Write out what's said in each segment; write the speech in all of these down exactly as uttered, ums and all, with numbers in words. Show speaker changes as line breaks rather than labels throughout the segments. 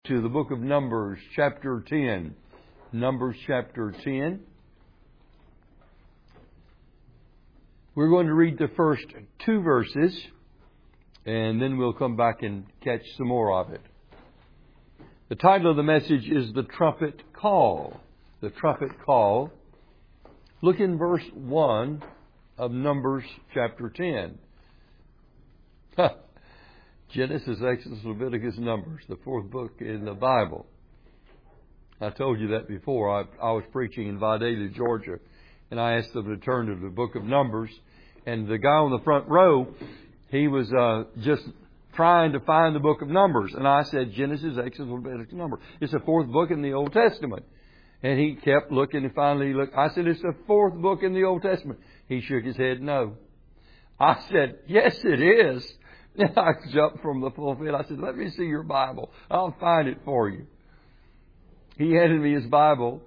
To the book of Numbers, chapter ten. Numbers, chapter ten. We're going to read the first two verses, and then we'll come back and catch some more of it. The title of the message is The Trumpet Call. The Trumpet Call. Look in verse one of Numbers, chapter ten. Genesis, Exodus, Leviticus, Numbers, the fourth book in the Bible. I told you that before. I, I was preaching in Vidalia, Georgia, and I asked them to turn to the book of Numbers. And the guy on the front row, he was uh, just trying to find the book of Numbers. And I said, Genesis, Exodus, Leviticus, Numbers. It's the fourth book in the Old Testament. And he kept looking, and finally he looked. I said, it's the fourth book in the Old Testament. He shook his head, no. I said, yes, it is. And I jumped from the pulpit. I said, let me see your Bible. I'll find it for you. He handed me his Bible.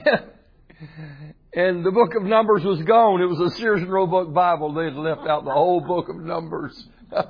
And the book of Numbers was gone. It was a Sears and Roebuck Bible. They had left out the whole book of Numbers.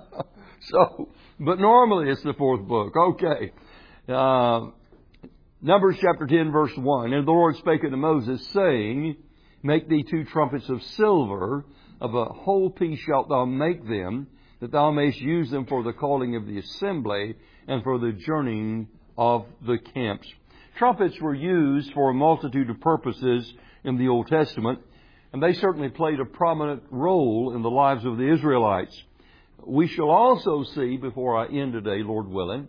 So, but normally it's the fourth book. Okay. Uh, Numbers chapter ten, verse one. And the Lord spake unto Moses, saying, make thee two trumpets of silver, of a whole piece shalt thou make them, that thou mayest use them for the calling of the assembly and for the journeying of the camps. Trumpets were used for a multitude of purposes in the Old Testament, and they certainly played a prominent role in the lives of the Israelites. We shall also see, before I end today, Lord willing,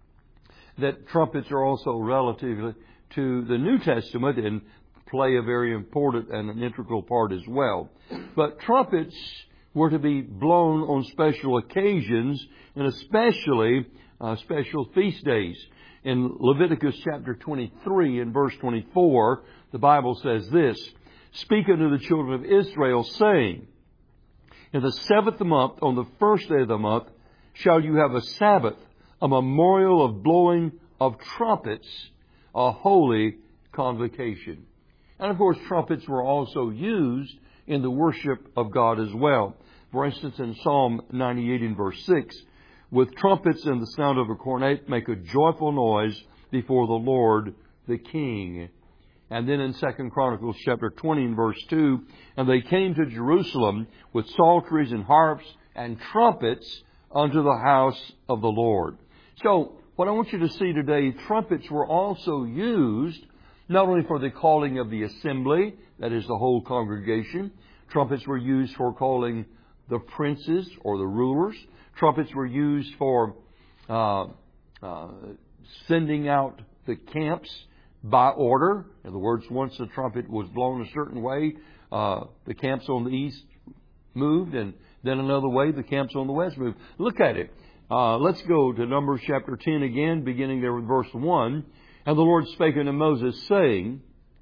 that trumpets are also relative to the New Testament and play a very important and an integral part as well. But trumpets were to be blown on special occasions, and especially uh, special feast days. In Leviticus chapter twenty-three and verse twenty-four, the Bible says this, speak unto the children of Israel, saying, in the seventh month, on the first day of the month, shall you have a Sabbath, a memorial of blowing of trumpets, a holy convocation. And of course, trumpets were also used in the worship of God as well. For instance, in Psalm ninety-eight and verse six, with trumpets and the sound of a cornet, make a joyful noise before the Lord the King. And then in Second Chronicles chapter twenty and verse two, and they came to Jerusalem with psalteries and harps and trumpets unto the house of the Lord. So, what I want you to see today, trumpets were also used not only for the calling of the assembly, that is the whole congregation. Trumpets were used for calling the princes or the rulers. Trumpets were used for uh, uh, sending out the camps by order. In other words, once the trumpet was blown a certain way, uh, the camps on the east moved, and then another way, the camps on the west moved. Look at it. Uh, let's go to Numbers chapter ten again, beginning there with verse one. And the Lord spake unto Moses, saying,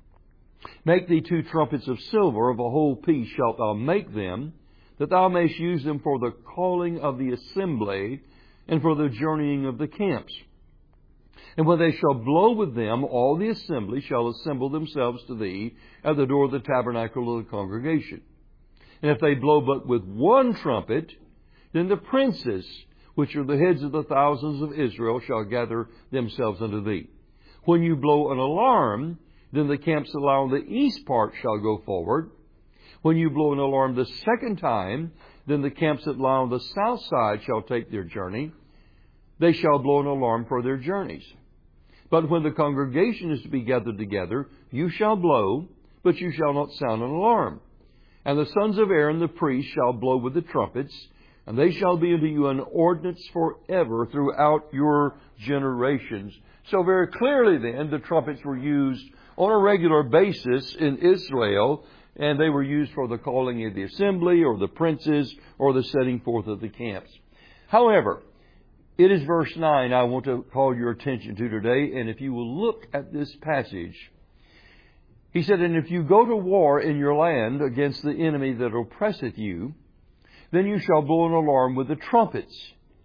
make thee two trumpets of silver, of a whole piece shalt thou make them, that thou mayest use them for the calling of the assembly and for the journeying of the camps. And when they shall blow with them, all the assembly shall assemble themselves to thee at the door of the tabernacle of the congregation. And if they blow but with one trumpet, then the princes, which are the heads of the thousands of Israel, shall gather themselves unto thee. When you blow an alarm, then the camps that lie on the east part shall go forward. When you blow an alarm the second time, then the camps that lie on the south side shall take their journey. They shall blow an alarm for their journeys. But when the congregation is to be gathered together, you shall blow, but you shall not sound an alarm. And the sons of Aaron the priest shall blow with the trumpets, and they shall be unto you an ordinance forever throughout your generations. So very clearly then, the trumpets were used on a regular basis in Israel, and they were used for the calling of the assembly or the princes or the setting forth of the camps. However, it is verse nine I want to call your attention to today, and if you will look at this passage, he said, and if you go to war in your land against the enemy that oppresseth you, then you shall blow an alarm with the trumpets,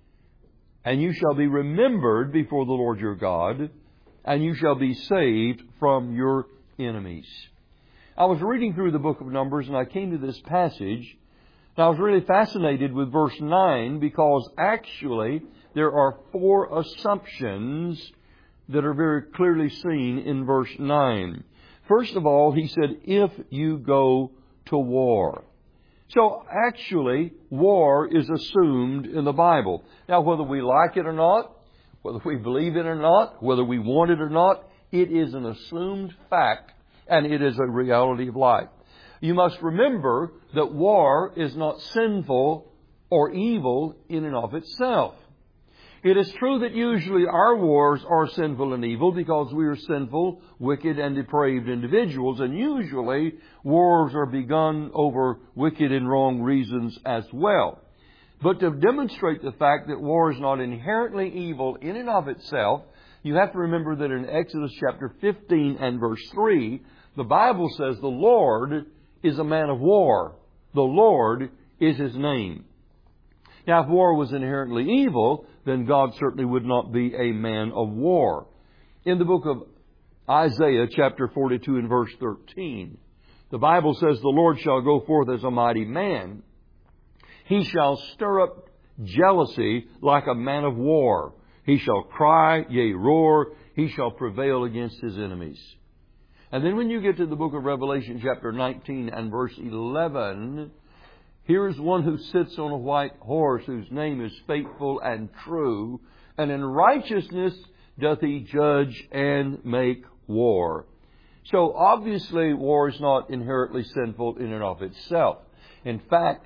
and you shall be remembered before the Lord your God, and you shall be saved from your enemies. I was reading through the book of Numbers, and I came to this passage, and I was really fascinated with verse nine, because actually there are four assumptions that are very clearly seen in verse nine. First of all, he said, if you go to war. So actually, war is assumed in the Bible. Now, whether we like it or not, whether we believe it or not, whether we want it or not, it is an assumed fact, and it is a reality of life. You must remember that war is not sinful or evil in and of itself. It is true that usually our wars are sinful and evil because we are sinful, wicked, and depraved individuals, and usually wars are begun over wicked and wrong reasons as well. But to demonstrate the fact that war is not inherently evil in and of itself, you have to remember that in Exodus chapter fifteen and verse three, the Bible says the Lord is a man of war. The Lord is His name. Now, if war was inherently evil, then God certainly would not be a man of war. In the book of Isaiah, chapter forty-two and verse thirteen, the Bible says, the Lord shall go forth as a mighty man. He shall stir up jealousy like a man of war. He shall cry, yea, roar. He shall prevail against his enemies. And then when you get to the book of Revelation, chapter nineteen and verse eleven, here is one who sits on a white horse, whose name is Faithful and True, and in righteousness doth he judge and make war. So obviously war is not inherently sinful in and of itself. In fact,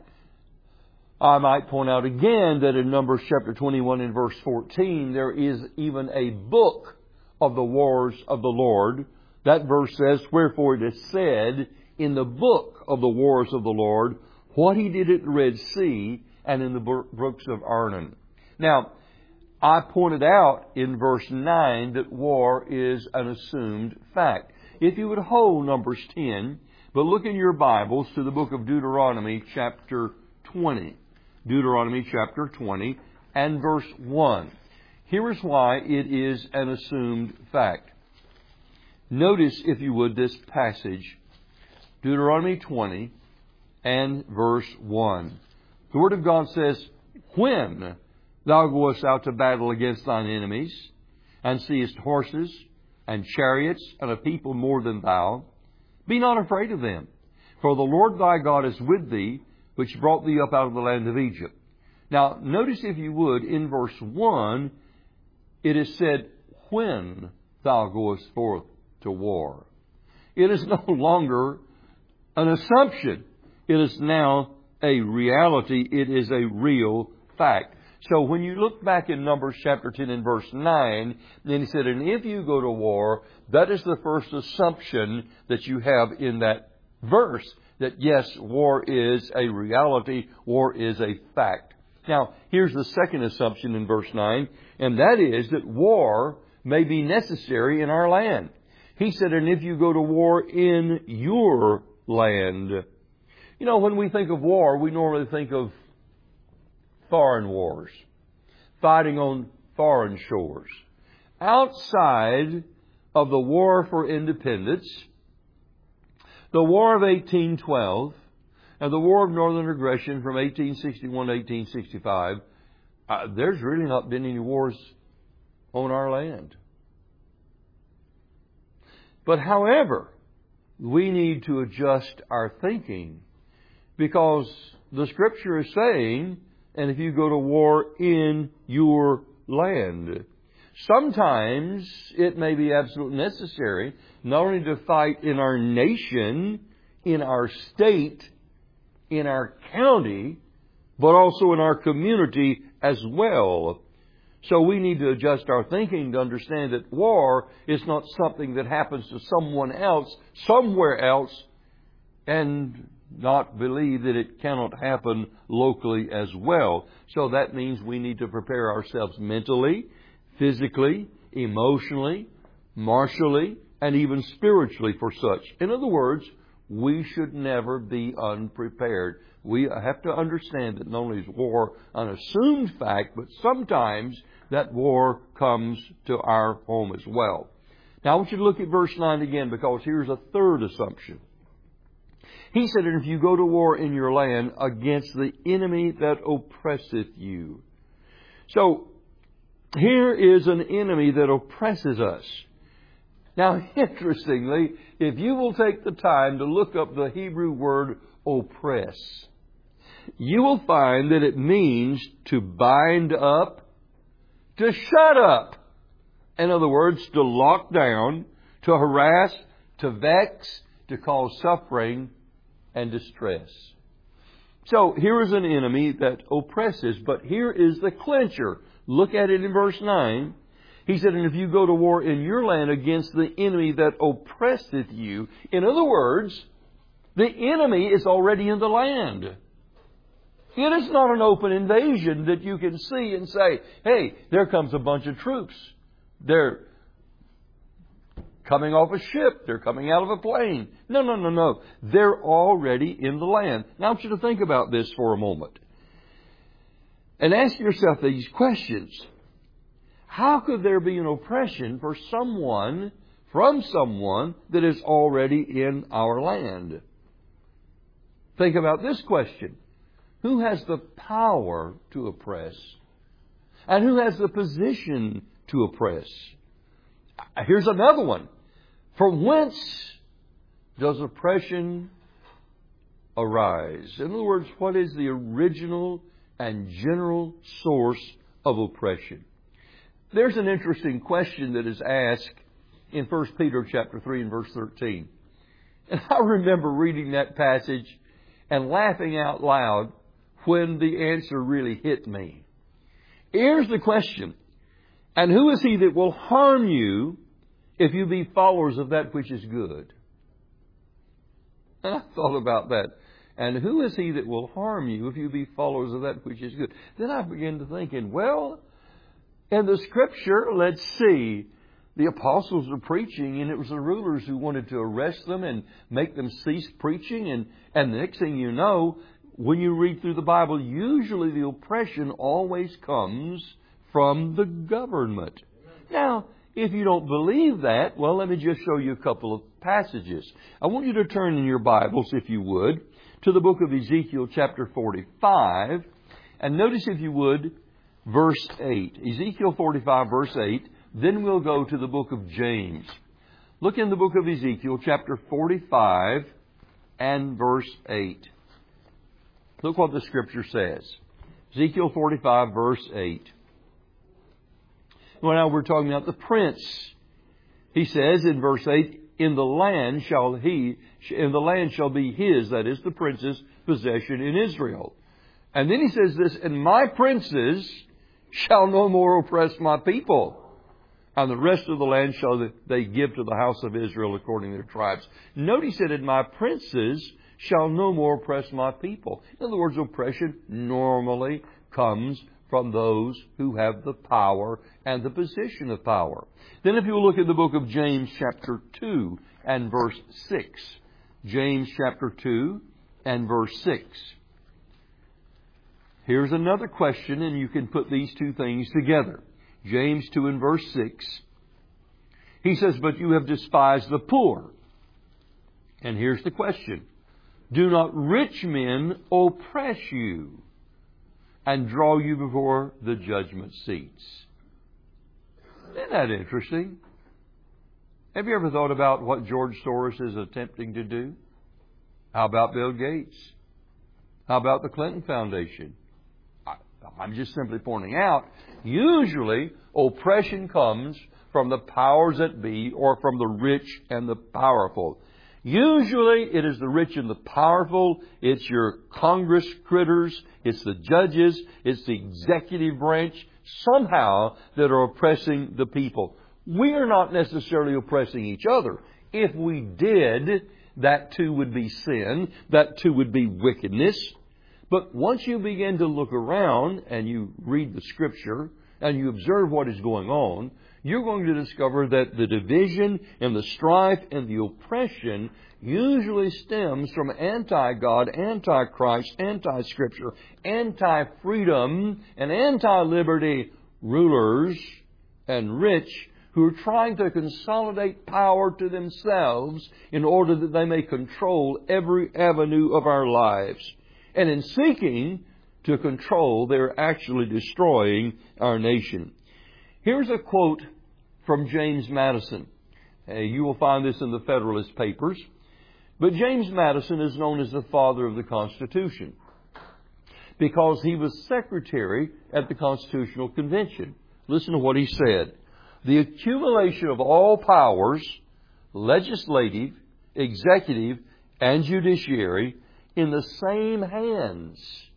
I might point out again that in Numbers chapter twenty-one and verse fourteen, there is even a book of the wars of the Lord. That verse says, wherefore it is said in the book of the wars of the Lord, what He did at the Red Sea and in the brooks of Arnon. Now, I pointed out in verse nine that war is an assumed fact. If you would hold Numbers ten, but look in your Bibles to the book of Deuteronomy chapter twenty. Deuteronomy chapter twenty and verse one. Here is why it is an assumed fact. Notice, if you would, this passage. Deuteronomy twenty and verse one. The Word of God says, when thou goest out to battle against thine enemies, and seest horses and chariots and a people more than thou, be not afraid of them. For the Lord thy God is with thee, which brought thee up out of the land of Egypt. Now, notice, if you would, in verse one, it is said, when thou goest forth to war. It is no longer an assumption. It is now a reality. It is a real fact. So when you look back in Numbers chapter ten and verse nine, then he said, and if you go to war, that is the first assumption that you have in that verse, that yes, war is a reality, war is a fact. Now, here's the second assumption in verse nine, and that is that war may be necessary in our land. He said, and if you go to war in your land. You know, when we think of war, we normally think of foreign wars, fighting on foreign shores. Outside of the War for Independence, the War of eighteen twelve, and the War of Northern Aggression from eighteen sixty-one to eighteen sixty-five, uh, there's really not been any wars on our land. But however, we need to adjust our thinking, because the Scripture is saying, and if you go to war in your land, sometimes it may be absolutely necessary not only to fight in our nation, in our state, in our county, but also in our community as well. So we need to adjust our thinking to understand that war is not something that happens to someone else, somewhere else, and not believe that it cannot happen locally as well. So that means we need to prepare ourselves mentally, physically, emotionally, martially, and even spiritually for such. In other words, we should never be unprepared. We have to understand that not only is war an assumed fact, but sometimes that war comes to our home as well. Now I want you to look at verse nine again, because here's a third assumption. He said, and if you go to war in your land against the enemy that oppresseth you. So, here is an enemy that oppresses us. Now, interestingly, if you will take the time to look up the Hebrew word oppress, you will find that it means to bind up, to shut up. In other words, to lock down, to harass, to vex, to cause suffering and distress. So here is an enemy that oppresses, but here is the clincher. Look at it in verse nine. He said, and if you go to war in your land against the enemy that oppresseth you. In other words, the enemy is already in the land. It is not an open invasion that you can see and say, hey, there comes a bunch of troops. They're coming off a ship. They're coming out of a plane. No, no, no, no. They're already in the land. Now I want you to think about this for a moment. And ask yourself these questions. How could there be an oppression for someone, from someone that is already in our land? Think about this question. Who has the power to oppress? And who has the position to oppress? Here's another one. From whence does oppression arise? In other words, what is the original and general source of oppression? There's an interesting question that is asked in First Peter chapter three and verse thirteen. And I remember reading that passage and laughing out loud when the answer really hit me. Here's the question. And who is he that will harm you if you be followers of that which is good? And I thought about that. And who is he that will harm you if you be followers of that which is good? Then I began to thinking, well, in the Scripture, let's see, the apostles were preaching, and it was the rulers who wanted to arrest them and make them cease preaching. And, and the next thing you know, when you read through the Bible, usually the oppression always comes from the government. Now, if you don't believe that, well, let me just show you a couple of passages. I want you to turn in your Bibles, if you would, to the book of Ezekiel chapter forty-five. And notice, if you would, verse eight. Ezekiel forty-five, verse eight. Then we'll go to the book of James. Look in the book of Ezekiel chapter forty-five and verse eight. Look what the Scripture says. Ezekiel forty-five, verse eight. Well, now we're talking about the prince. He says in verse eight, in the land shall he, in the land shall be his, that is the prince's possession in Israel. And then he says this, and my princes shall no more oppress my people. And the rest of the land shall they give to the house of Israel according to their tribes. Notice that, and my princes shall no more oppress my people. In other words, oppression normally comes from those who have the power and the position of power. Then if you look at the book of James chapter two and verse six. James chapter two and verse six. Here's another question, and you can put these two things together. James two and verse six. He says, but you have despised the poor. And here's the question. Do not rich men oppress you and draw you before the judgment seats? Isn't that interesting? Have you ever thought about what George Soros is attempting to do? How about Bill Gates? How about the Clinton Foundation? I, I'm just simply pointing out, usually oppression comes from the powers that be or from the rich and the powerful. Usually it is the rich and the powerful. It's your Congress critters. It's the judges. It's the executive branch somehow that are oppressing the people. We are not necessarily oppressing each other. If we did, that too would be sin. That too would be wickedness. But once you begin to look around and you read the Scripture and you observe what is going on, you're going to discover that the division and the strife and the oppression usually stems from anti-God, anti-Christ, anti-Scripture, anti-freedom, and anti-liberty rulers and rich who are trying to consolidate power to themselves in order that they may control every avenue of our lives. And in seeking to control, they're actually destroying our nation. Here's a quote from James Madison. Uh, you will find this in the Federalist Papers. But James Madison is known as the father of the Constitution because he was secretary at the Constitutional Convention. Listen to what he said. The accumulation of all powers, legislative, executive, and judiciary, in the same hands,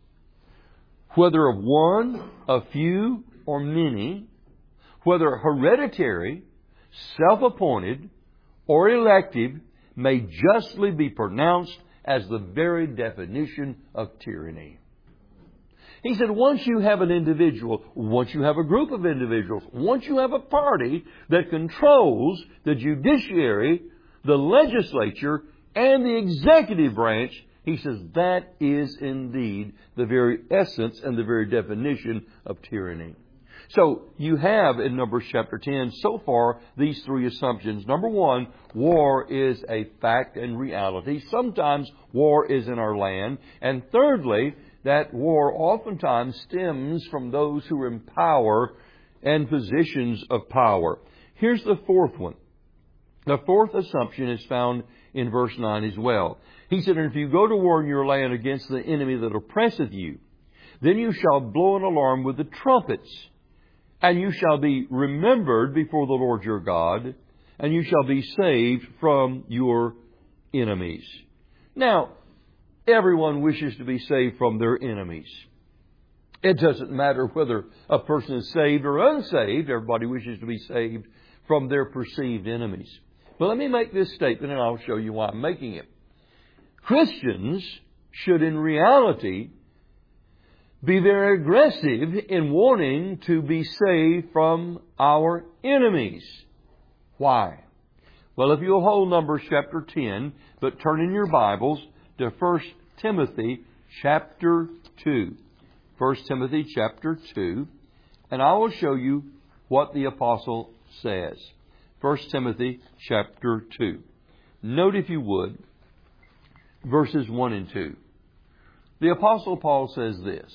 whether of one, a few, or many, whether hereditary, self-appointed, or elective, may justly be pronounced as the very definition of tyranny. He said, once you have an individual, once you have a group of individuals, once you have a party that controls the judiciary, the legislature, and the executive branch, he says that is indeed the very essence and the very definition of tyranny. So you have in Numbers chapter ten so far these three assumptions. Number one, war is a fact and reality. Sometimes war is in our land. And thirdly, that war oftentimes stems from those who are in power and positions of power. Here's the fourth one. The fourth assumption is found in verse nine as well. He said, "And if you go to war in your land against the enemy that oppresseth you, then you shall blow an alarm with the trumpets, and you shall be remembered before the Lord your God, and you shall be saved from your enemies." Now, everyone wishes to be saved from their enemies. It doesn't matter whether a person is saved or unsaved. Everybody wishes to be saved from their perceived enemies. But let me make this statement, and I'll show you why I'm making it. Christians should in reality be very aggressive in wanting to be saved from our enemies. Why? Well, if you'll hold Numbers chapter ten, but turn in your Bibles to First Timothy chapter two. First Timothy chapter two. And I will show you what the apostle says. First Timothy chapter two. Note, if you would, verses one and two. The apostle Paul says this: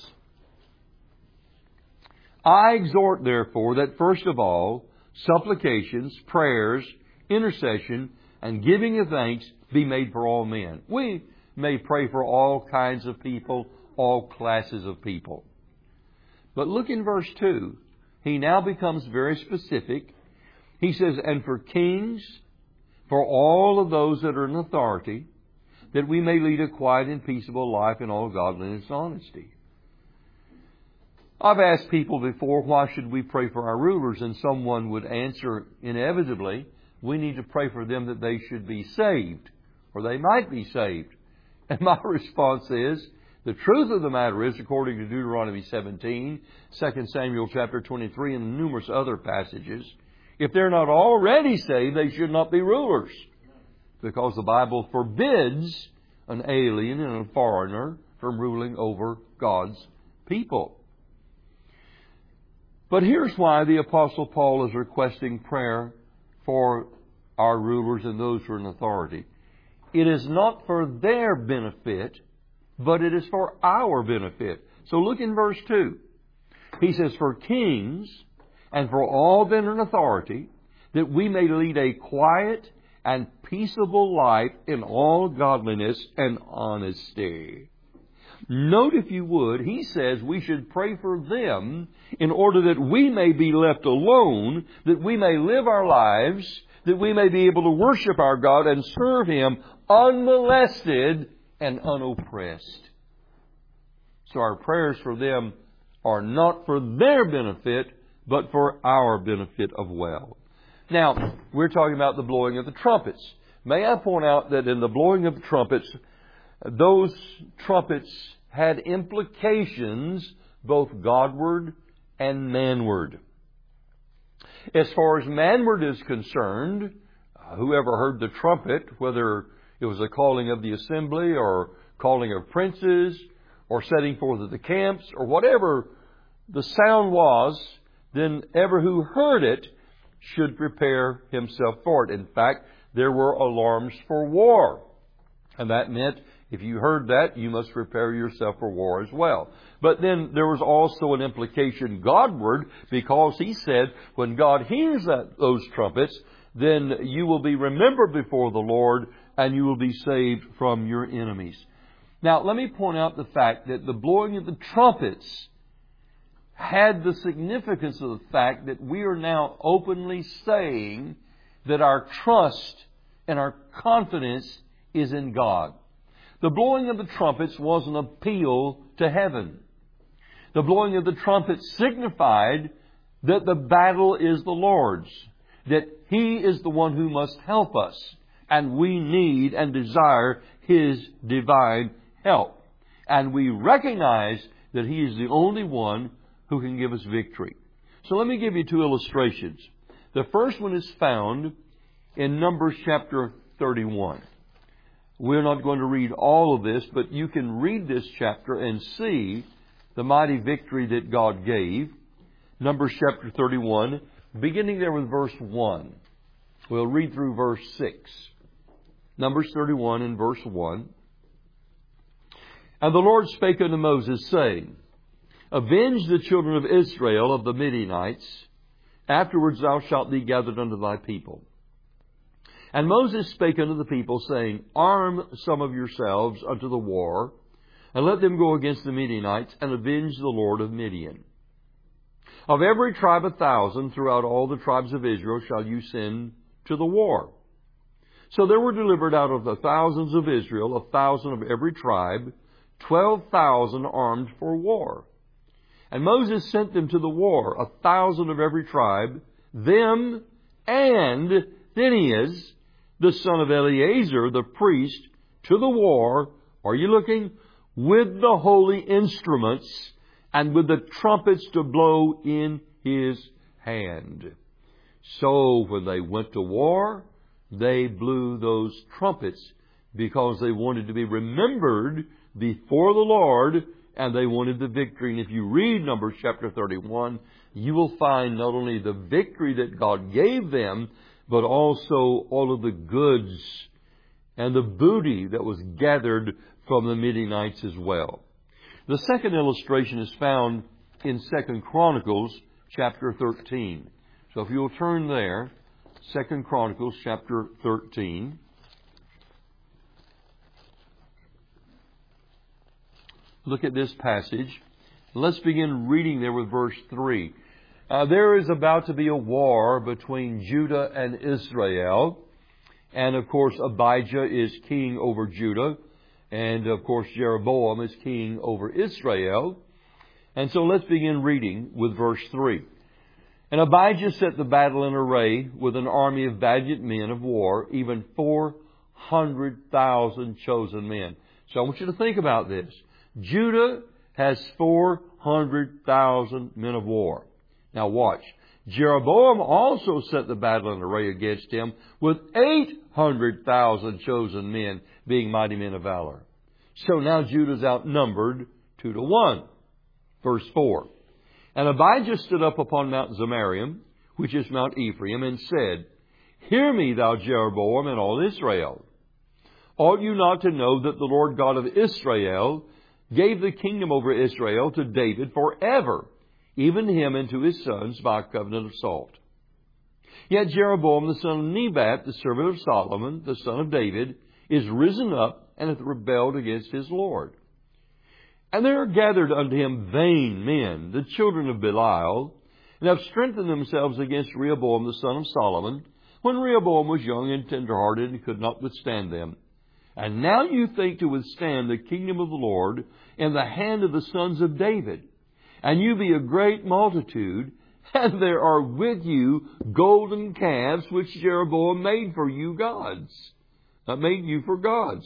"I exhort therefore that first of all supplications, prayers, intercession, and giving of thanks be made for all men." We may pray for all kinds of people, all classes of people. But look in verse two. He now becomes very specific. He says, "And for kings, for all of those that are in authority, that we may lead a quiet and peaceable life in all godliness and honesty." I've asked people before, why should we pray for our rulers? And someone would answer inevitably, we need to pray for them that they should be saved, or they might be saved. And my response is, the truth of the matter is, according to Deuteronomy seventeen, Second Samuel chapter twenty-three, and numerous other passages, if they're not already saved, they should not be rulers. Because the Bible forbids an alien and a foreigner from ruling over God's people. But here's why the Apostle Paul is requesting prayer for our rulers and those who are in authority. It is not for their benefit, but it is for our benefit. So look in verse two. He says, "For kings and for all that are in authority, that we may lead a quiet and peaceable life in all godliness and honesty." Note, if you would, he says we should pray for them in order that we may be left alone, that we may live our lives, that we may be able to worship our God and serve Him unmolested and unoppressed. So our prayers for them are not for their benefit, but for our benefit as well. Now, we're talking about the blowing of the trumpets. May I point out that in the blowing of the trumpets, those trumpets had implications both Godward and manward. As far as manward is concerned, whoever heard the trumpet, whether it was a calling of the assembly or calling of princes or setting forth of the camps or whatever the sound was, then ever who heard it should prepare himself for it. In fact, there were alarms for war. And that meant If you heard that, you must prepare yourself for war as well. But then there was also an implication Godward, because He said, when God hears that, those trumpets, then you will be remembered before the Lord, and you will be saved from your enemies. Now, let me point out the fact that the blowing of the trumpets had the significance of the fact that we are now openly saying that our trust and our confidence is in God. The blowing of the trumpets was an appeal to heaven. The blowing of the trumpets signified that the battle is the Lord's, that He is the one who must help us, and we need and desire His divine help. And we recognize that He is the only one who can give us victory. So let me give you two illustrations. The first one is found in Numbers chapter thirty-one. We're not going to read all of this, but you can read this chapter and see the mighty victory that God gave. Numbers chapter thirty-one, beginning there with verse one. We'll read through verse six. Numbers thirty-one and verse one. And the Lord spake unto Moses, saying, Avenge the children of Israel of the Midianites. Afterwards thou shalt be gathered unto thy people. And Moses spake unto the people, saying, Arm some of yourselves unto the war, and let them go against the Midianites, and avenge the Lord of Midian. Of every tribe a thousand throughout all the tribes of Israel shall you send to the war. So there were delivered out of the thousands of Israel, a thousand of every tribe, twelve thousand armed for war. And Moses sent them to the war, a thousand of every tribe, them and Phinehas, the son of Eleazar, the priest, to the war. Are you looking? With the holy instruments and with the trumpets to blow in his hand. So when they went to war, they blew those trumpets because they wanted to be remembered before the Lord, and they wanted the victory. And if you read Numbers chapter thirty-one, you will find not only the victory that God gave them, but also all of the goods and the booty that was gathered from the Midianites as well. The second illustration is found in Second Chronicles chapter thirteen. So if you'll turn there, Second Chronicles chapter thirteen. Look at this passage. Let's begin reading there with verse three. Uh, there is about to be a war between Judah and Israel. And of course, Abijah is king over Judah. And of course, Jeroboam is king over Israel. And so let's begin reading with verse three. And Abijah set the battle in array with an army of valiant men of war, even four hundred thousand chosen men. So I want you to think about this. Judah has four hundred thousand men of war. Now watch. Jeroboam also set the battle in array against him with eight hundred thousand chosen men, being mighty men of valor. So now Judah's outnumbered two to one. Verse four. And Abijah stood up upon Mount Zemarium, which is Mount Ephraim, and said, Hear me, thou Jeroboam, and all Israel. Ought you not to know that the Lord God of Israel gave the kingdom over Israel to David forever, even him and to his sons by a covenant of salt? Yet Jeroboam the son of Nebat, the servant of Solomon, the son of David, is risen up and hath rebelled against his Lord. And there are gathered unto him vain men, the children of Belial, and have strengthened themselves against Rehoboam the son of Solomon, when Rehoboam was young and tenderhearted and could not withstand them. And now you think to withstand the kingdom of the Lord in the hand of the sons of David. And you be a great multitude, and there are with you golden calves which Jeroboam made for you gods, uh, made you for gods.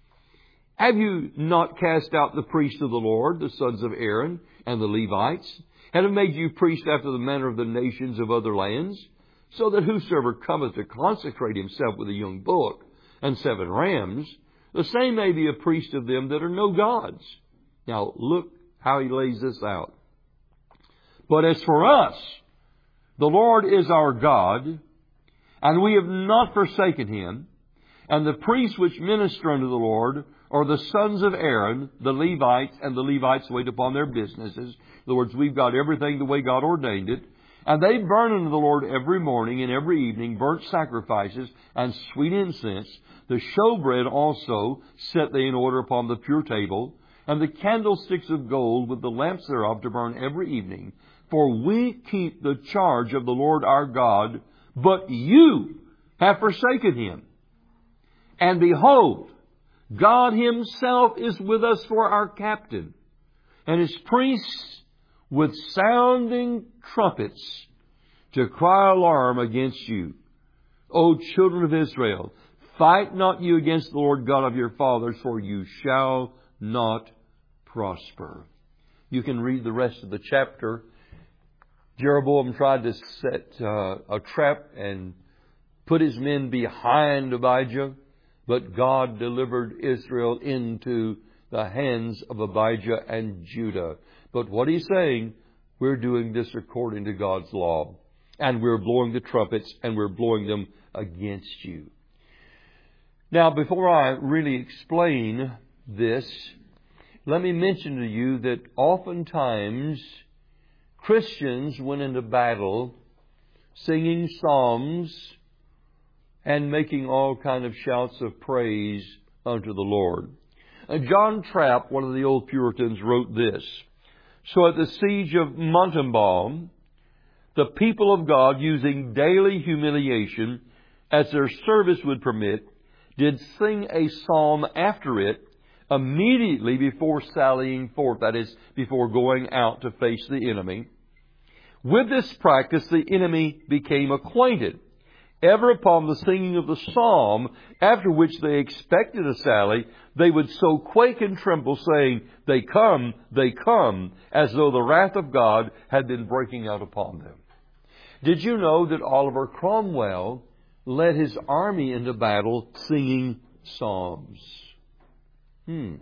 Have you not cast out the priests of the Lord, the sons of Aaron, and the Levites, and have made you priests after the manner of the nations of other lands, so that whosoever cometh to consecrate himself with a young bullock and seven rams, the same may be a priest of them that are no gods? Now look how he lays this out. But as for us, the Lord is our God, and we have not forsaken him, And the priests which minister unto the Lord are the sons of Aaron, the Levites, and the Levites wait upon their businesses. In other words, we've got everything the way God ordained it. And they burn unto the Lord every morning and every evening burnt sacrifices and sweet incense. The showbread also set they in order upon the pure table, and the candlesticks of gold with the lamps thereof to burn every evening. For we keep the charge of the Lord our God, but you have forsaken Him. And behold, God Himself is with us for our captain, and His priests with sounding trumpets to cry alarm against you. O children of Israel, fight not you against the Lord God of your fathers, for you shall not prosper. You can read the rest of the chapter. Jeroboam tried to set uh, a trap and put his men behind Abijah, but God delivered Israel into the hands of Abijah and Judah. But what he's saying, we're doing this according to God's law. And we're blowing the trumpets, and we're blowing them against you. Now, before I really explain this, let me mention to you that oftentimes Christians went into battle singing psalms and making all kind of shouts of praise unto the Lord. And John Trapp, one of the old Puritans, wrote this. So at the siege of Montalban, the people of God, using daily humiliation as their service would permit, did sing a psalm after it immediately before sallying forth, that is, before going out to face the enemy. With this practice, the enemy became acquainted, ever upon the singing of the psalm, after which they expected a sally, they would so quake and tremble, saying, They come, they come, as though the wrath of God had been breaking out upon them. Did you know that Oliver Cromwell led his army into battle singing psalms? Hmm.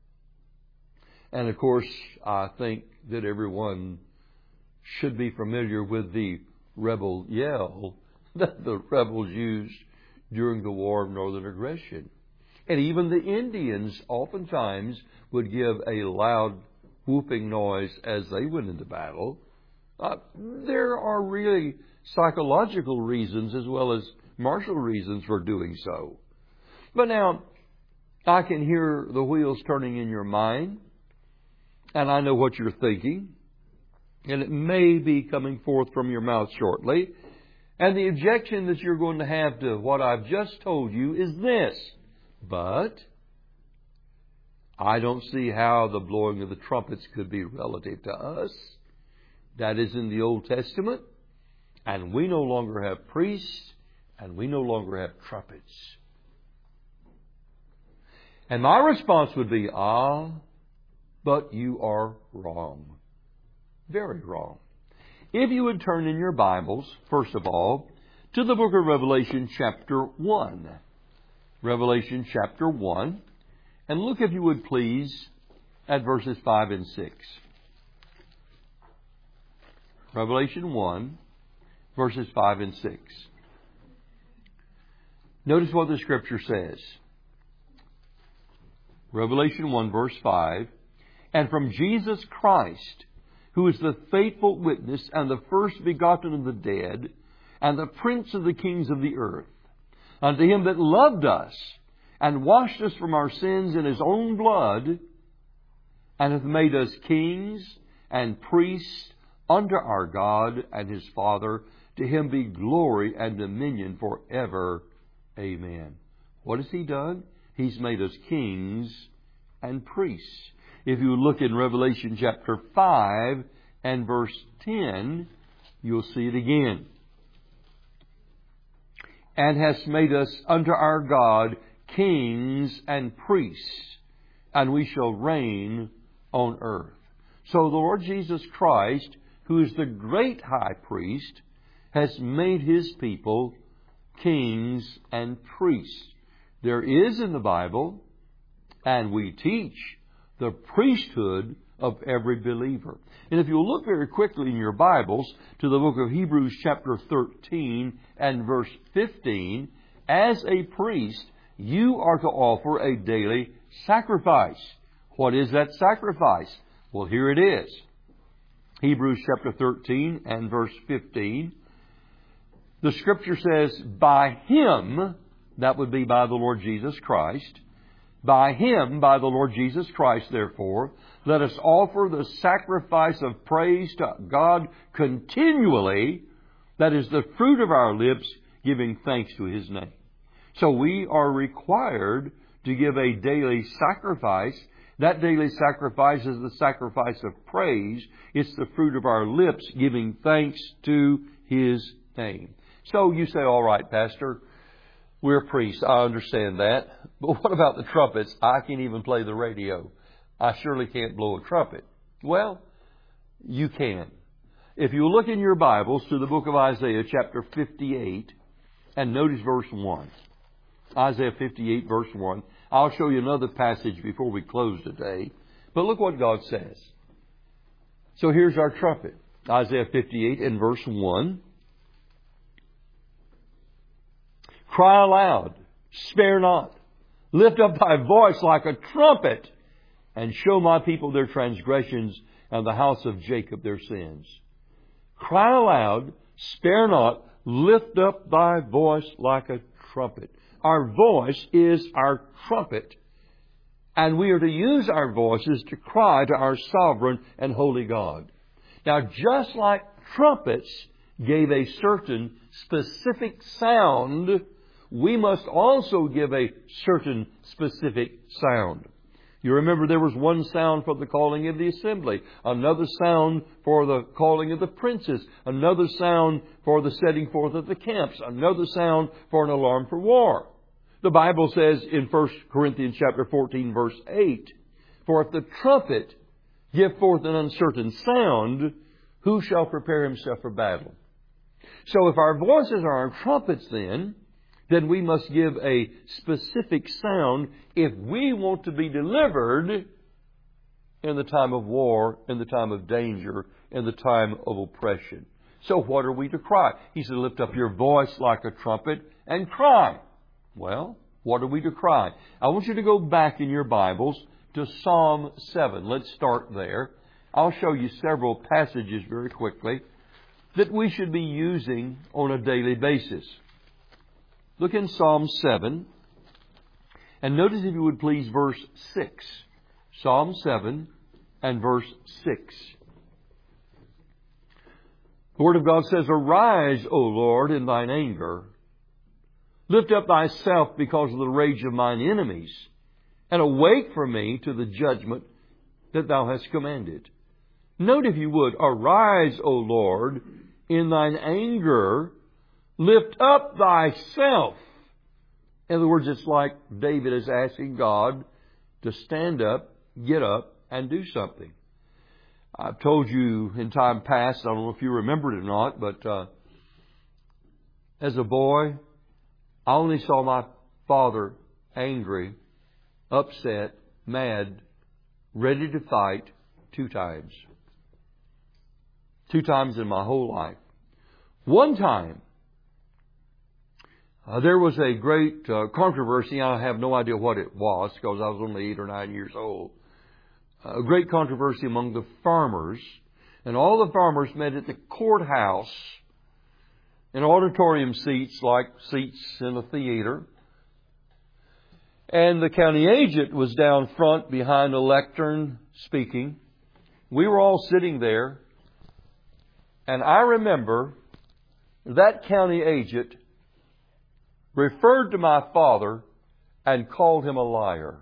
And of course, I think that everyone should be familiar with the rebel yell that the rebels used during the War of Northern Aggression. And even the Indians oftentimes would give a loud whooping noise as they went into battle. Uh, there are really psychological reasons as well as martial reasons for doing so. But now, I can hear the wheels turning in your mind, and I know what you're thinking, and it may be coming forth from your mouth shortly. And the objection that you're going to have to what I've just told you is this. But I don't see how the blowing of the trumpets could be relative to us. That is in the Old Testament. And we no longer have priests, and we no longer have trumpets. And my response would be, ah, but you are wrong. Very wrong. If you would turn in your Bibles, first of all, to the book of Revelation chapter one. Revelation chapter one. And look, if you would please, at verses five and six. Revelation one, verses five and six. Notice what the Scripture says. Revelation one, verse five. And from Jesus Christ, who is the faithful witness and the first begotten of the dead, and the prince of the kings of the earth, unto Him that loved us, and washed us from our sins in His own blood, and hath made us kings and priests unto our God and His Father, to Him be glory and dominion forever. Amen. What has He done? He's made us kings and priests. If you look in Revelation chapter five and verse ten, you'll see it again. And hast made us unto our God kings and priests, and we shall reign on earth. So the Lord Jesus Christ, who is the great high priest, has made His people kings and priests. There is in the Bible, and we teach, the priesthood of every believer. And if you'll look very quickly in your Bibles to the book of Hebrews chapter thirteen and verse fifteen, as a priest, you are to offer a daily sacrifice. What is that sacrifice? Well, here it is. Hebrews chapter thirteen and verse fifteen. The Scripture says, by Him, that would be by the Lord Jesus Christ, by Him, by the Lord Jesus Christ, therefore, let us offer the sacrifice of praise to God continually, that is the fruit of our lips, giving thanks to His name. So we are required to give a daily sacrifice. That daily sacrifice is the sacrifice of praise. It's the fruit of our lips, giving thanks to His name. So you say, all right, Pastor, we're priests. I understand that. But what about the trumpets? I can't even play the radio. I surely can't blow a trumpet. Well, you can. If you look in your Bibles to the book of Isaiah, chapter fifty-eight, and notice verse one. Isaiah fifty-eight, verse one. I'll show you another passage before we close today. But look what God says. So here's our trumpet. Isaiah fifty-eight and verse one. Cry aloud, spare not. Lift up thy voice like a trumpet, and show my people their transgressions, and the house of Jacob their sins. Cry aloud, spare not. Lift up thy voice like a trumpet. Our voice is our trumpet, and we are to use our voices to cry to our sovereign and holy God. Now, just like trumpets gave a certain specific sound, we must also give a certain specific sound. You remember there was one sound for the calling of the assembly, another sound for the calling of the princes, another sound for the setting forth of the camps, another sound for an alarm for war. The Bible says in First Corinthians chapter fourteen, verse eight, for if the trumpet give forth an uncertain sound, who shall prepare himself for battle? So if our voices are our trumpets then, then we must give a specific sound if we want to be delivered in the time of war, in the time of danger, in the time of oppression. So what are we to cry? He said, lift up your voice like a trumpet and cry. Well, what are we to cry? I want you to go back in your Bibles to Psalm seven. Let's start there. I'll show you several passages very quickly that we should be using on a daily basis. Look in Psalm seven, and notice, if you would please, verse six. Psalm seven and verse six. The Word of God says, arise, O Lord, in thine anger. Lift up thyself because of the rage of mine enemies, and awake for me to the judgment that thou hast commanded. Note, if you would, arise, O Lord, in thine anger. Lift up thyself. In other words, it's like David is asking God to stand up, get up, and do something. I've told you in time past, I don't know if you remember it or not, but uh, as a boy, I only saw my father angry, upset, mad, ready to fight two times. Two times in my whole life. One time, Uh, there was a great uh, controversy. I have no idea what it was because I was only eight or nine years old. Uh, a great controversy among the farmers. And all the farmers met at the courthouse in auditorium seats like seats in a theater. And the county agent was down front behind a lectern speaking. We were all sitting there. And I remember that county agent referred to my father and called him a liar.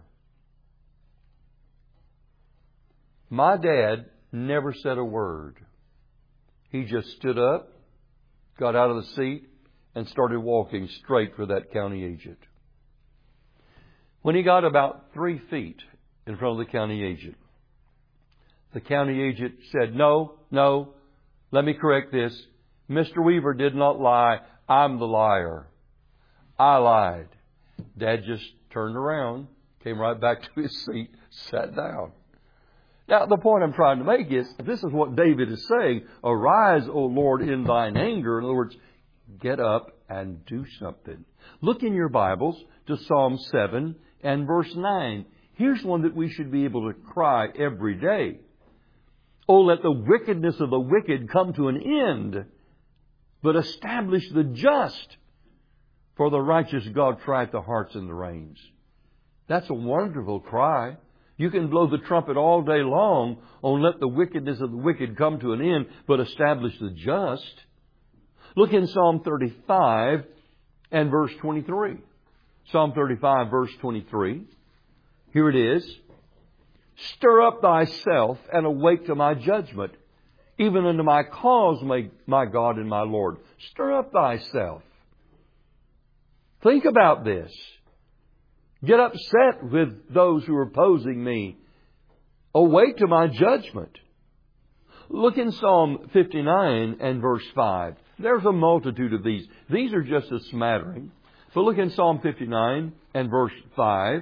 My dad never said a word. He just stood up, got out of the seat, and started walking straight for that county agent. When he got about three feet in front of the county agent, the county agent said, no, no, let me correct this. Mister Weaver did not lie. I'm the liar. I lied. Dad just turned around, came right back to his seat, sat down. Now, the point I'm trying to make is, this is what David is saying. Arise, O Lord, in thine anger. In other words, get up and do something. Look in your Bibles to Psalm seven and verse nine. Here's one that we should be able to cry every day. Oh, let the wickedness of the wicked come to an end, but establish the just. For the righteous God trieth the hearts and the reins. That's a wonderful cry. You can blow the trumpet all day long on let the wickedness of the wicked come to an end, but establish the just. Look in Psalm thirty-five and verse twenty-three. Psalm thirty-five, verse twenty-three. Here it is. Stir up thyself and awake to my judgment, even unto my cause, my, my God and my Lord. Stir up thyself. Think about this. Get upset with those who are opposing me. Awake to my judgment. Look in Psalm fifty-nine and verse five. There's a multitude of these. These are just a smattering. But look in Psalm fifty-nine and verse five.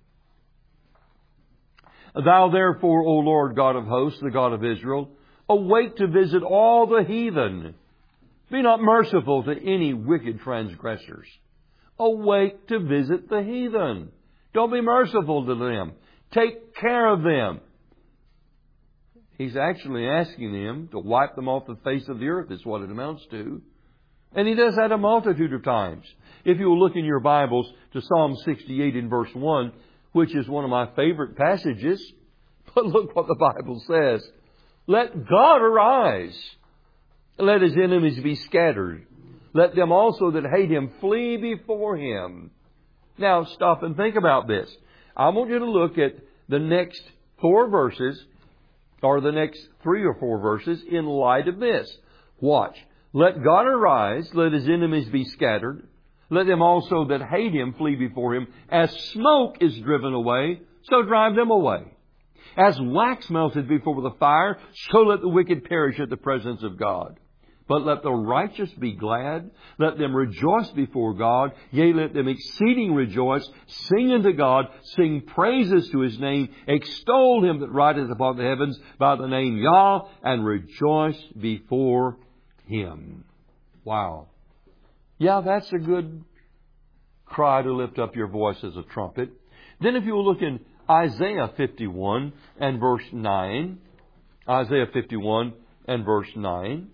Thou therefore, O Lord God of hosts, the God of Israel, awake to visit all the heathen. Be not merciful to any wicked transgressors. Awake to visit the heathen. Don't be merciful to them. Take care of them. He's actually asking them to wipe them off the face of the earth, is what it amounts to. And He does that a multitude of times. If you will look in your Bibles to Psalm sixty-eight in verse one, which is one of my favorite passages, but look what the Bible says. Let God arise. Let His enemies be scattered. Let them also that hate Him flee before Him. Now stop and think about this. I want you to look at the next four verses, or the next three or four verses, in light of this. Watch. Let God arise. Let His enemies be scattered. Let them also that hate Him flee before Him. As smoke is driven away, so drive them away. As wax melted before the fire, so let the wicked perish at the presence of God. But let the righteous be glad. Let them rejoice before God. Yea, let them exceeding rejoice. Sing unto God. Sing praises to His name. Extol Him that rideth upon the heavens by the name Yah. And rejoice before Him. Wow. Yeah, that's a good cry to lift up your voice as a trumpet. Then if you will look in Isaiah fifty-one and verse nine. Isaiah fifty-one and verse nine.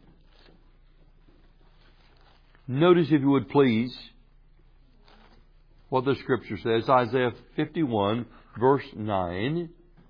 Notice, if you would please, what the Scripture says. Isaiah fifty-one, verse nine.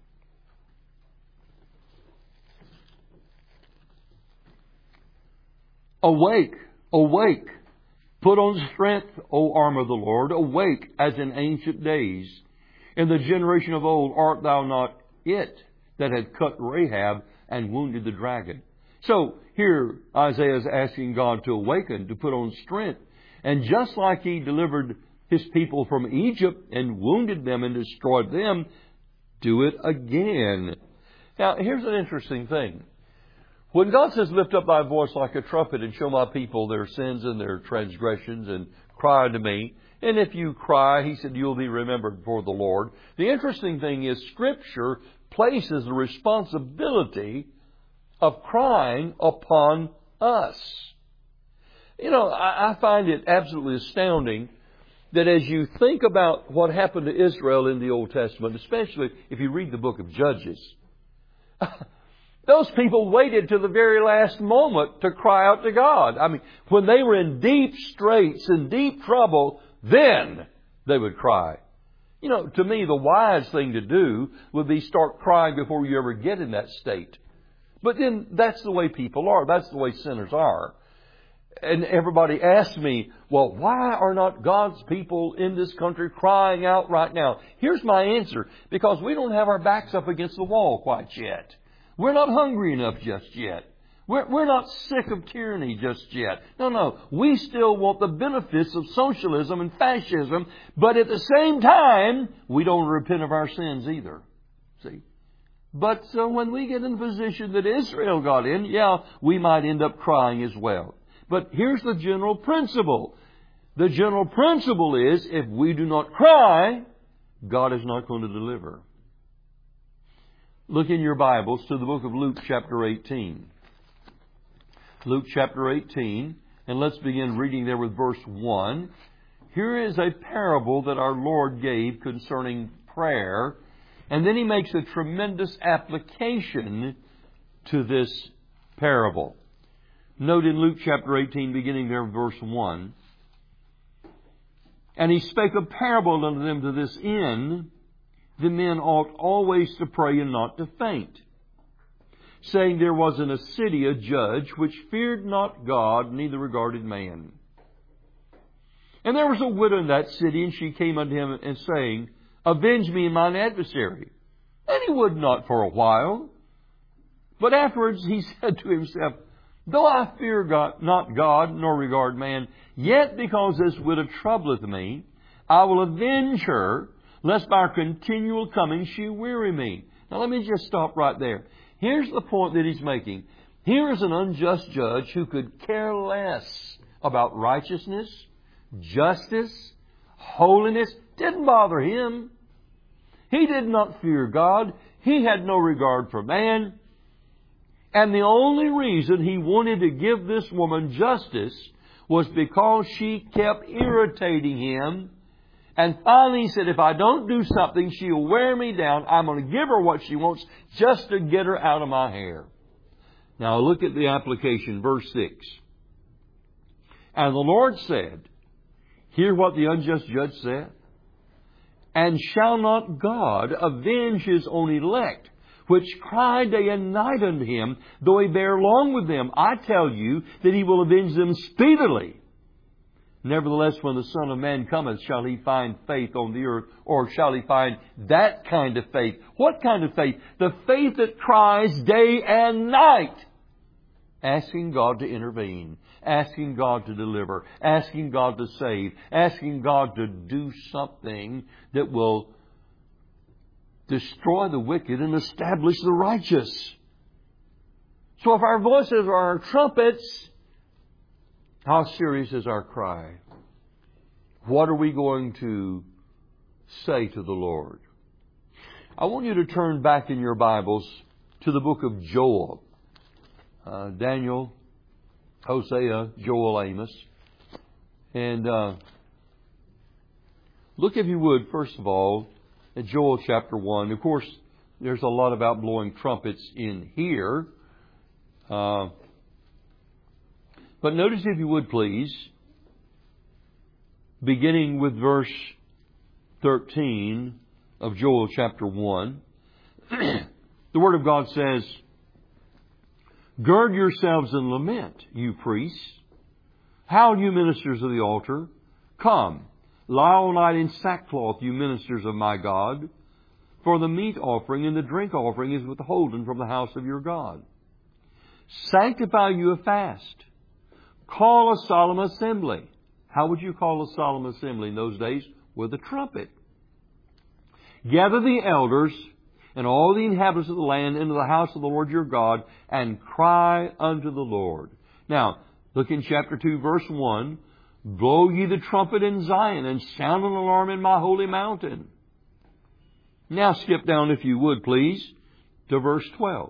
Awake, awake, put on strength, O arm of the Lord. Awake as in ancient days. In the generation of old art thou not it that had cut Rahab and wounded the dragon. So here Isaiah is asking God to awaken, to put on strength. And just like He delivered His people from Egypt and wounded them and destroyed them, do it again. Now, here's an interesting thing. When God says, lift up thy voice like a trumpet and show my people their sins and their transgressions and cry unto me, and if you cry, He said, you'll be remembered before the Lord. The interesting thing is Scripture places the responsibility of crying upon us. You know, I, I find it absolutely astounding that as you think about what happened to Israel in the Old Testament, especially if you read the book of Judges, those people waited to the very last moment to cry out to God. I mean, when they were in deep straits and deep trouble, then they would cry. You know, to me, the wise thing to do would be start crying before you ever get in that state. But then that's the way people are. That's the way sinners are. And everybody asks me, well, why are not God's people in this country crying out right now? Here's my answer. Because we don't have our backs up against the wall quite yet. We're not hungry enough just yet. We're, we're not sick of tyranny just yet. No, no. We still want the benefits of socialism and fascism. But at the same time, we don't repent of our sins either. See? But so when we get in the position that Israel got in, yeah, we might end up crying as well. But here's the general principle. The general principle is, if we do not cry, God is not going to deliver. Look in your Bibles to the book of Luke chapter eighteen. Luke chapter eighteen, and let's begin reading there with verse one. Here is a parable that our Lord gave concerning prayer, and then He makes a tremendous application to this parable. Note in Luke chapter eighteen, beginning there, verse one, "And He spake a parable unto them to this end, the men ought always to pray and not to faint, saying, There was in a city a judge which feared not God, neither regarded man. And there was a widow in that city, and she came unto him, and saying, Avenge me and mine adversary. And he would not for a while. But afterwards he said to himself, Though I fear God, not God, nor regard man, yet because this widow troubleth me, I will avenge her, lest by her continual coming she weary me." Now let me just stop right there. Here's the point that he's making. Here is an unjust judge who could care less about righteousness, justice, holiness. Didn't bother him. He did not fear God. He had no regard for man. And the only reason he wanted to give this woman justice was because she kept irritating him. And finally he said, if I don't do something, she'll wear me down. I'm going to give her what she wants just to get her out of my hair. Now look at the application, verse six. "And the Lord said," hear what the unjust judge said, "And shall not God avenge His own elect, which cry day and night unto Him, though He bear long with them? I tell you that He will avenge them speedily. Nevertheless, when the Son of Man cometh, shall He find faith on the earth, or shall He find that kind of faith?" What kind of faith? The faith that cries day and night, asking God to intervene, asking God to deliver, asking God to save, asking God to do something that will destroy the wicked and establish the righteous. So if our voices are our trumpets, how serious is our cry? What are we going to say to the Lord? I want you to turn back in your Bibles to the book of Joel. Uh, Daniel, Hosea, Joel, Amos. And uh, look, if you would, first of all, at Joel chapter one. Of course, there's a lot about blowing trumpets in here. Uh, but notice, if you would, please, beginning with verse thirteen of Joel chapter one, the Word of God says, "Gird yourselves and lament, you priests. Howl, you ministers of the altar. Come, lie all night in sackcloth, you ministers of my God. For the meat offering and the drink offering is withholden from the house of your God. Sanctify you a fast. Call a solemn assembly." How would you call a solemn assembly in those days? With a trumpet. "Gather the elders and all the inhabitants of the land into the house of the Lord your God, and cry unto the Lord." Now, look in chapter two, verse one. "Blow ye the trumpet in Zion, and sound an alarm in my holy mountain." Now skip down, if you would, please, to verse twelve.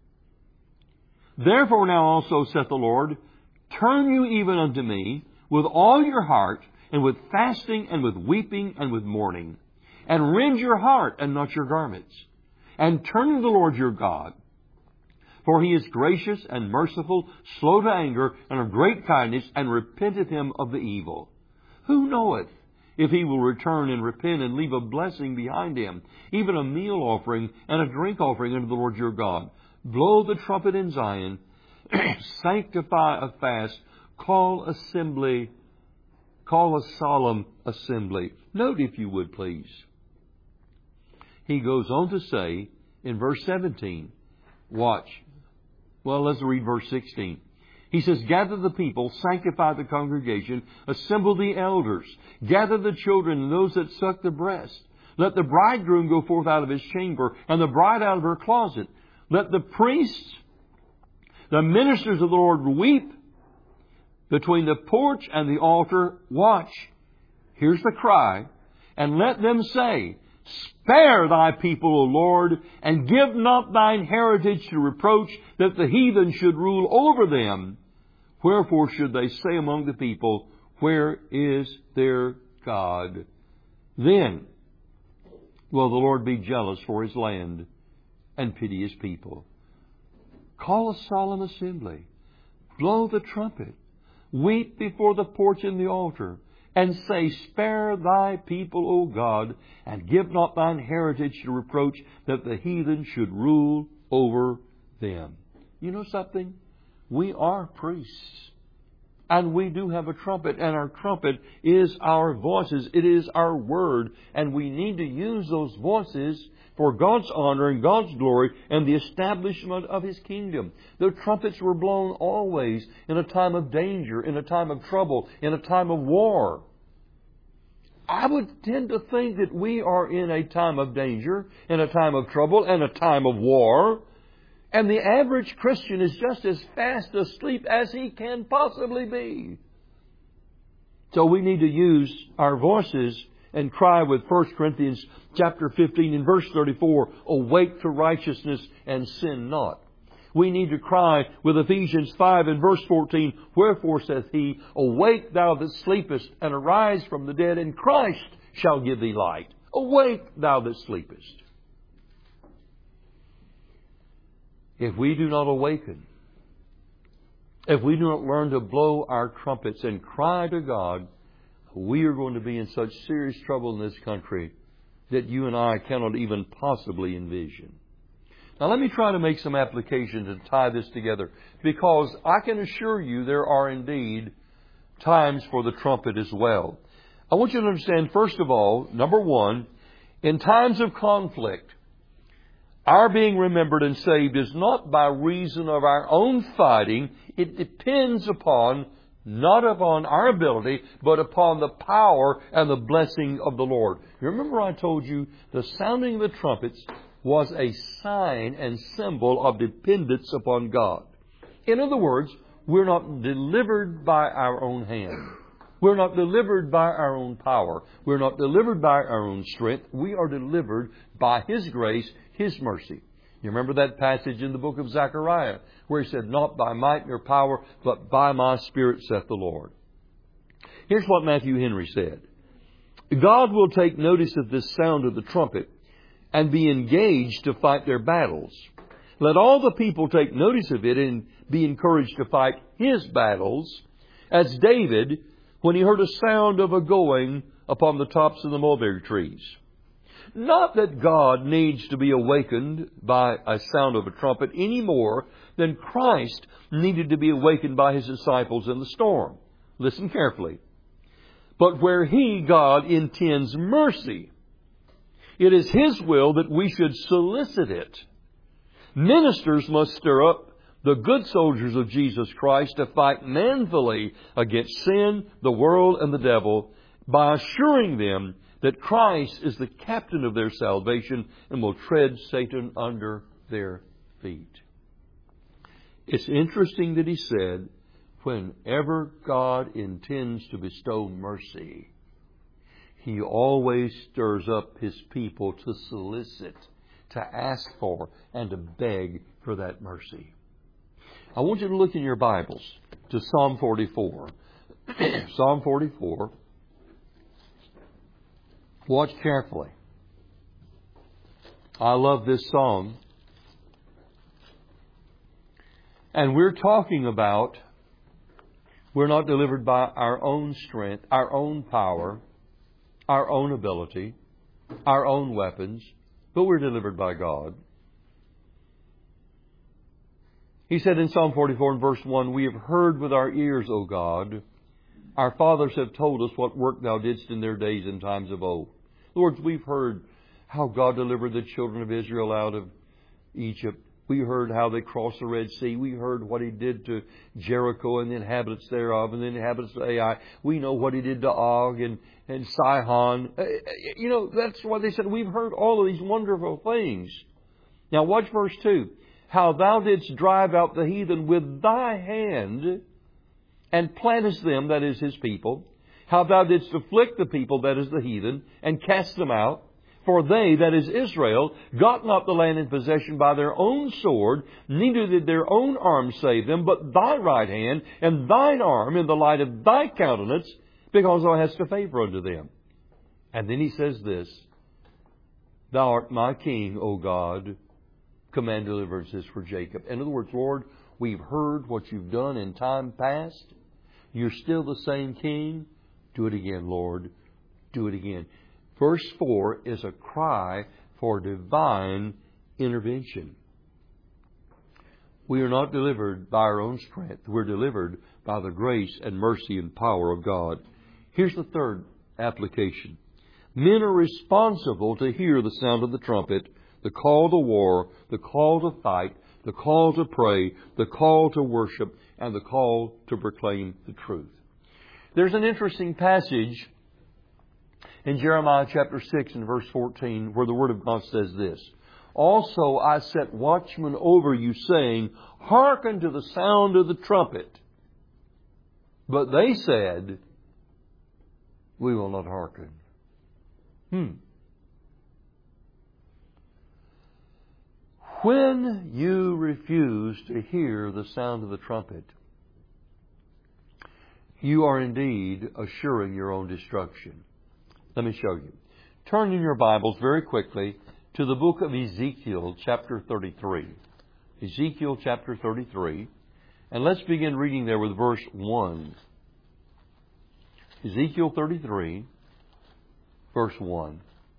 "Therefore now also saith the Lord, turn you even unto me with all your heart, and with fasting, and with weeping, and with mourning, and rend your heart, and not your garments, and turn to the Lord your God. For He is gracious and merciful, slow to anger, and of great kindness, and repenteth him of the evil. Who knoweth if He will return and repent and leave a blessing behind Him, even a meal offering and a drink offering unto the Lord your God? Blow the trumpet in Zion, sanctify a fast, call assembly, call a solemn assembly." Note, if you would, please. He goes on to say in verse seventeen, watch. Well, let's read verse sixteen. He says, "Gather the people, sanctify the congregation, assemble the elders, gather the children and those that suck the breast. Let the bridegroom go forth out of his chamber, and the bride out of her closet. Let the priests, the ministers of the Lord, weep between the porch and the altar." Watch. Here's the cry. "And let them say, Spare thy people, O Lord, and give not thine heritage to reproach, that the heathen should rule over them. Wherefore should they say among the people, Where is their God. Then will the Lord be jealous for His land and pity His people. Call a solemn assembly. Blow the trumpet. Weep before the porch and the altar. And say, Spare Thy people, O God, and give not Thine heritage to reproach, that the heathen should rule over them. You know something? We are priests. And we do have a trumpet, and our trumpet is our voices. It is our word, and we need to use those voices for God's honor and God's glory and the establishment of His kingdom. The trumpets were blown always in a time of danger, in a time of trouble, in a time of war. I would tend to think that we are in a time of danger, in a time of trouble, and a time of war. And the average Christian is just as fast asleep as he can possibly be. So we need to use our voices and cry with First Corinthians chapter fifteen and verse thirty-four, Awake to righteousness and sin not. We need to cry with Ephesians five and verse fourteen, Wherefore saith He, Awake thou that sleepest, and arise from the dead, and Christ shall give thee light. Awake thou that sleepest. If we do not awaken, if we do not learn to blow our trumpets and cry to God, we are going to be in such serious trouble in this country that you and I cannot even possibly envision. Now let me try to make some applications and tie this together, because I can assure you there are indeed times for the trumpet as well. I want you to understand, first of all, number one, in times of conflict, our being remembered and saved is not by reason of our own fighting. It depends upon, not upon our ability, but upon the power and the blessing of the Lord. You remember I told you the sounding of the trumpets was a sign and symbol of dependence upon God. In other words, we're not delivered by our own hand. We're not delivered by our own power. We're not delivered by our own strength. We are delivered by His grace, His mercy. You remember that passage in the book of Zechariah where He said, Not by might nor power, but by my Spirit, saith the Lord. Here's what Matthew Henry said. God will take notice of this sound of the trumpet and be engaged to fight their battles. Let all the people take notice of it and be encouraged to fight His battles, as David, when he heard a sound of a going upon the tops of the mulberry trees. Not that God needs to be awakened by a sound of a trumpet any more than Christ needed to be awakened by His disciples in the storm. Listen carefully. But where He, God, intends mercy, it is His will that we should solicit it. Ministers must stir up the good soldiers of Jesus Christ to fight manfully against sin, the world, and the devil by assuring them that Christ is the captain of their salvation and will tread Satan under their feet. It's interesting that He said, whenever God intends to bestow mercy, He always stirs up His people to solicit, to ask for, and to beg for that mercy. I want you to look in your Bibles to Psalm forty-four. Psalm forty-four. Watch carefully. I love this song. And we're talking about we're not delivered by our own strength, our own power, our own ability, our own weapons, but we're delivered by God. He said in Psalm forty-four and verse one, We have heard with our ears, O God. Our fathers have told us what work Thou didst in their days and times of old. In other words, we've heard how God delivered the children of Israel out of Egypt. We heard how they crossed the Red Sea. We heard what He did to Jericho and the inhabitants thereof and the inhabitants of Ai. We know what He did to Og and, and Sihon. You know, that's why they said we've heard all of these wonderful things. Now watch verse two. How Thou didst drive out the heathen with Thy hand and plantest them, that is His people. How Thou didst afflict the people, that is the heathen, and cast them out. For they, that is Israel, got not the land in possession by their own sword, neither did their own arm save them, but Thy right hand and Thine arm in the light of Thy countenance, because Thou hast a favor unto them. And then He says this, Thou art my King, O God. Command deliverances for Jacob. In other words, Lord, we've heard what You've done in time past. You're still the same King. Do it again, Lord. Do it again. Verse four is a cry for divine intervention. We are not delivered by our own strength. We're delivered by the grace and mercy and power of God. Here's the third application. Men are responsible to hear the sound of the trumpet, the call to war, the call to fight, the call to pray, the call to worship, and the call to proclaim the truth. There's an interesting passage in Jeremiah chapter six and verse fourteen where the Word of God says this, Also I set watchmen over you, saying, Hearken to the sound of the trumpet. But they said, We will not hearken. Hmm. When you refuse to hear the sound of the trumpet, you are indeed assuring your own destruction. Let me show you. Turn in your Bibles very quickly to the book of Ezekiel, chapter thirty-three. Ezekiel, chapter thirty-three. And let's begin reading there with verse one. Ezekiel thirty-three, verse one.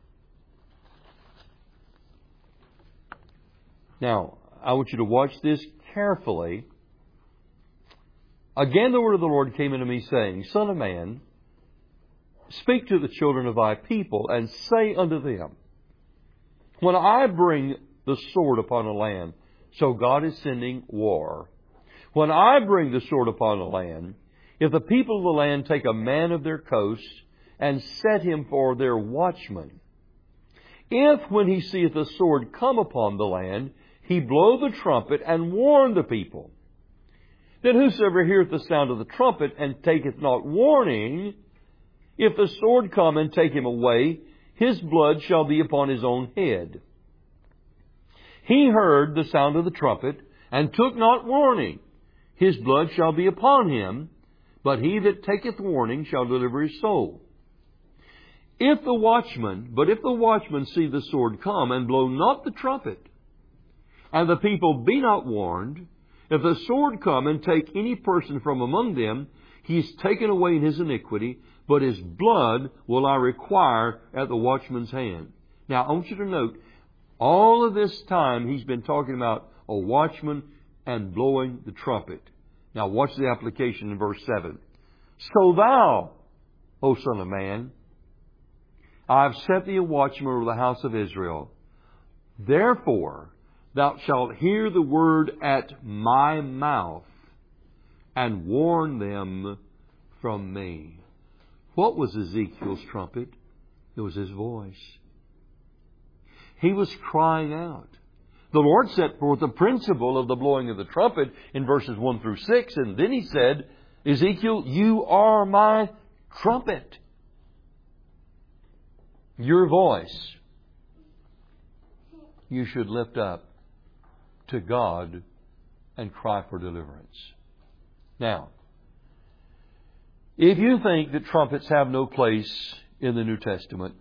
Now, I want you to watch this carefully. Again the word of the Lord came unto me, saying, Son of man, speak to the children of thy people, and say unto them, When I bring the sword upon a land, so God is sending war. When I bring the sword upon a land, if the people of the land take a man of their coast, and set him for their watchman, if when he seeth the sword come upon the land, he blow the trumpet and warn the people, then whosoever heareth the sound of the trumpet and taketh not warning, if the sword come and take him away, his blood shall be upon his own head. He heard the sound of the trumpet and took not warning. His blood shall be upon him, but he that taketh warning shall deliver his soul. If the watchman, but if the watchman see the sword come and blow not the trumpet, and the people be not warned, if the sword come and take any person from among them, he is taken away in his iniquity, but his blood will I require at the watchman's hand. Now, I want you to note, all of this time he's been talking about a watchman and blowing the trumpet. Now, watch the application in verse seven. So thou, O son of man, I have set thee a watchman over the house of Israel. Therefore, thou shalt hear the word at my mouth, and warn them from me. What was Ezekiel's trumpet? It was his voice. He was crying out. The Lord set forth the principle of the blowing of the trumpet in verses one through six, and then He said, Ezekiel, you are my trumpet. Your voice you should lift up to God and cry for deliverance. Now, if you think that trumpets have no place in the New Testament,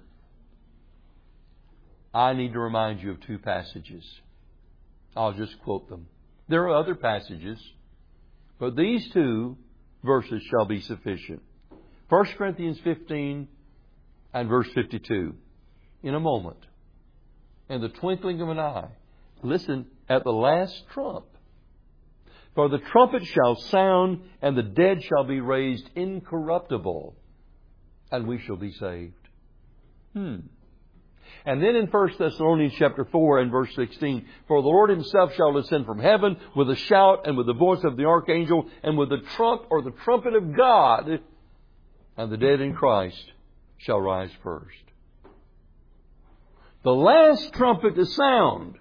I need to remind you of two passages. I'll just quote them. There are other passages, but these two verses shall be sufficient. First Corinthians fifteen and verse fifty-two. In a moment, in the twinkling of an eye, listen, at the last trump, for the trumpet shall sound, and the dead shall be raised incorruptible, and we shall be saved. Hmm. And then in First Thessalonians chapter four and verse sixteen, for the Lord Himself shall descend from heaven with a shout and with the voice of the archangel and with the trump or the trumpet of God, and the dead in Christ shall rise first. The last trumpet to sound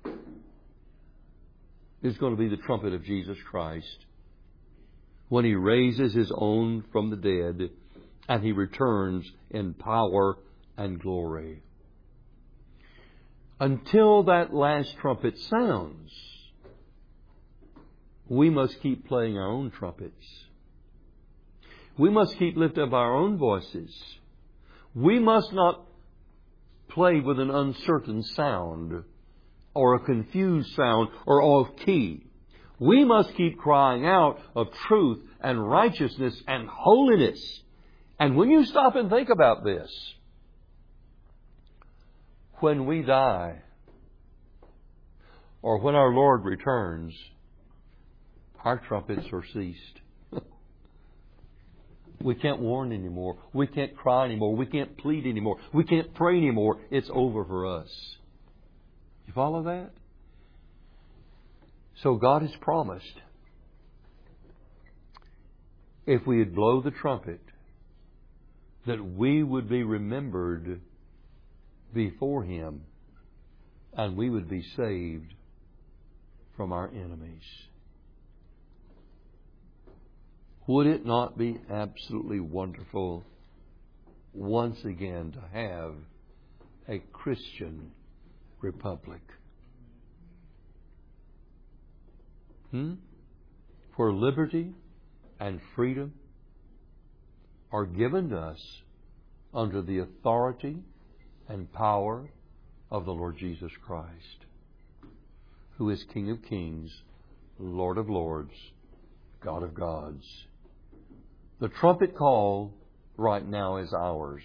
is going to be the trumpet of Jesus Christ when He raises His own from the dead and He returns in power and glory. Until that last trumpet sounds, we must keep playing our own trumpets. We must keep lifting up our own voices. We must not play with an uncertain sound or a confused sound or off key. We must keep crying out of truth and righteousness and holiness. And when you stop and think about this, when we die or when our Lord returns, our trumpets are ceased. We can't warn anymore. We can't cry anymore. We can't plead anymore. We can't pray anymore. It's over for us. You follow that? So God has promised, if we would blow the trumpet, that we would be remembered before Him and we would be saved from our enemies. Would it not be absolutely wonderful once again to have a Christian republic? Hmm? Where liberty and freedom are given to us under the authority and power of the Lord Jesus Christ, who is King of kings, Lord of lords, God of gods. The trumpet call right now is ours.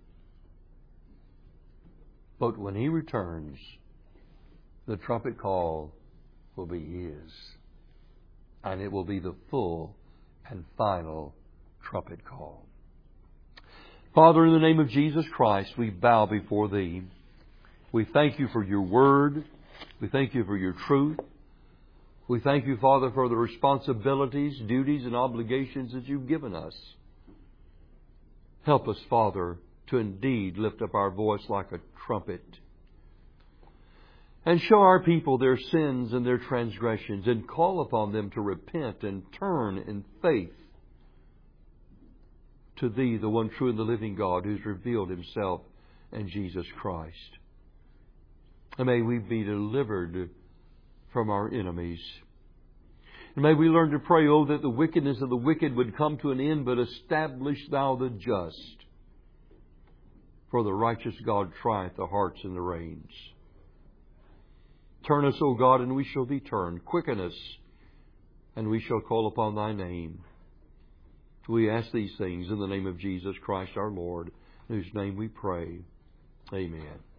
But when He returns, the trumpet call will be His. And it will be the full and final trumpet call. Father, in the name of Jesus Christ, we bow before Thee. We thank You for Your Word. We thank You for Your truth. We thank You, Father, for the responsibilities, duties, and obligations that You've given us. Help us, Father, to indeed lift up our voice like a trumpet and show our people their sins and their transgressions and call upon them to repent and turn in faith to Thee, the one true and the living God, who's revealed Himself in Jesus Christ. And may we be delivered from our enemies. And may we learn to pray, oh, that the wickedness of the wicked would come to an end, but establish Thou the just. For the righteous God trieth the hearts and the reins. Turn us, O God, and we shall be turned. Quicken us, and we shall call upon Thy name. We ask these things in the name of Jesus Christ our Lord, in whose name we pray. Amen.